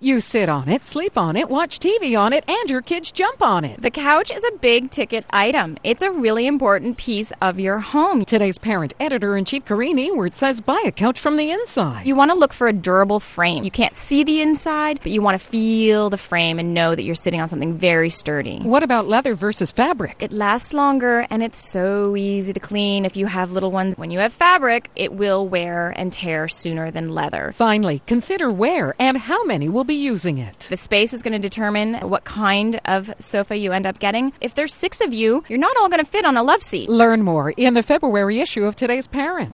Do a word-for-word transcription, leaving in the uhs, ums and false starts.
You sit on it, sleep on it, watch T V on it, and your kids jump on it. The couch is a big-ticket item. It's a really important piece of your home. Today's Parent Editor-in-Chief Corrine Ewert says buy a couch from the inside. You want to look for a durable frame. You can't see the inside, but you want to feel the frame and know that you're sitting on something very sturdy. What about leather versus fabric? It lasts longer, and it's so easy to clean if you have little ones. When you have fabric, it will wear and tear sooner than leather. Finally, consider where and how many will be using it. The space is going to determine what kind of sofa you end up getting. If there's six of you, you're not all going to fit on a love seat. Learn more in the February issue of Today's Parent.